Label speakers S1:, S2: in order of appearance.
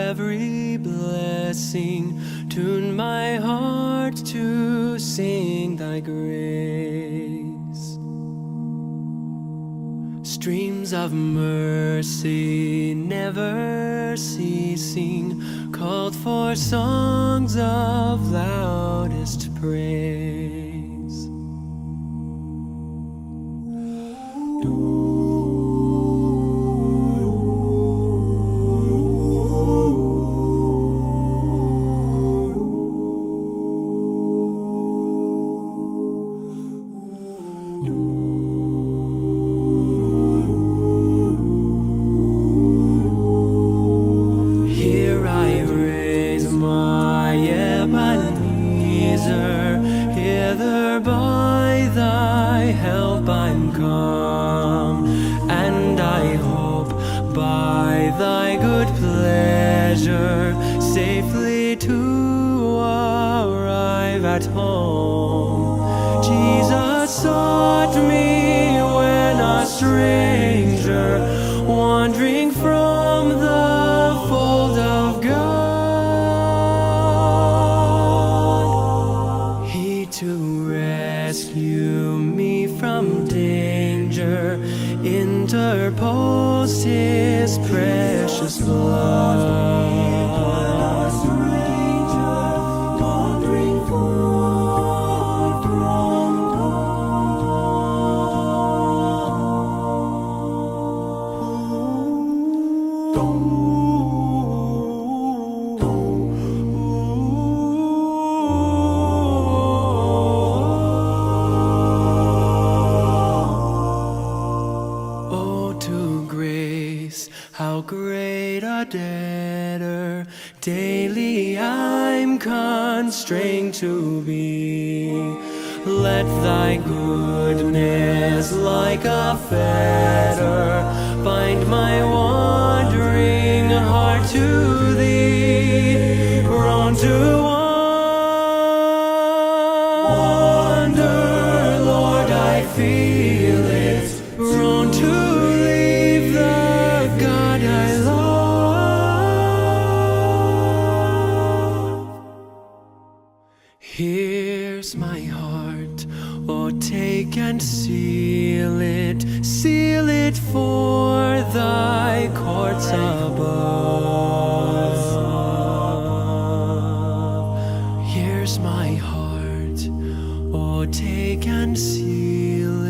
S1: every blessing. Tune my heart to sing thy grace. Streams of mercy never ceasing, called for songs of loudest praise. Here I raise my Ebenezer, hither by thy help I'm come, and I hope by thy good pleasure safely to arrive at home. Jesus sought me when a stranger, wandering from the fold of God. He to rescue me from danger interposed his precious blood. Oh, to grace, how great a debtor daily I'm constrained to be. Let thy goodness like a fetter bind my wandering heart to thee, prone to wander, Lord, I feel it, prone to leave the God I love. Here's my heart, oh take and seal it for thy courts above. Here's my heart, oh take and seal